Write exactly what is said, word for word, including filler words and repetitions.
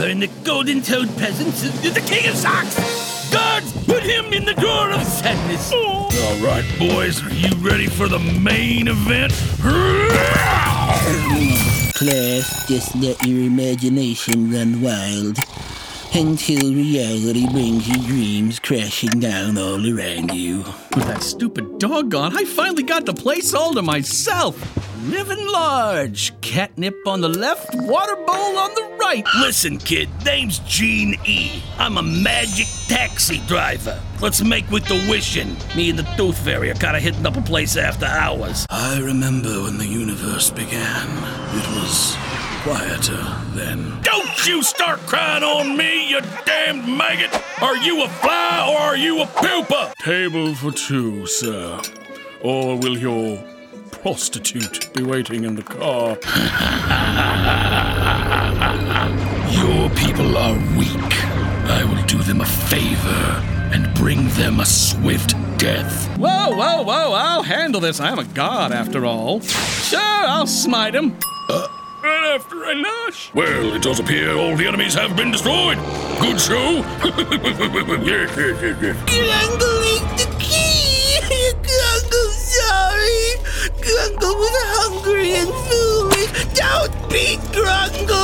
learn the golden toad peasants is the king of socks. Guards, put him in the door of sadness. All right, boys, are you ready for the main event? Class, just let your imagination run wild until reality brings your dreams crashing down all around you. With that stupid dog gone, I finally got the place all to myself. Living large. Catnip on the left, water bowl on the right. Listen, kid, name's Gene E. I'm a magic taxi driver. Let's make with the wishing. Me and the Tooth Fairy are kind of hitting up a place after hours. I remember when the universe began. It was quieter then. Don't you start crying on me, you damned maggot! Are you a fly or are you a pupa? Table for two, sir. Or will your prostitute be waiting in the car? Your people are weak. I will do them a favor and bring them a swift death. Whoa, whoa, whoa, I'll handle this. I'm a god after all. Sure, I'll smite him. Uh, right after I nosh. Well, it does appear all the enemies have been destroyed. Good show. Yes, yes, yes, yes. Grungle ate the key! Grungle, sorry! Grungle was hungry and foolish! Don't beat Grungle!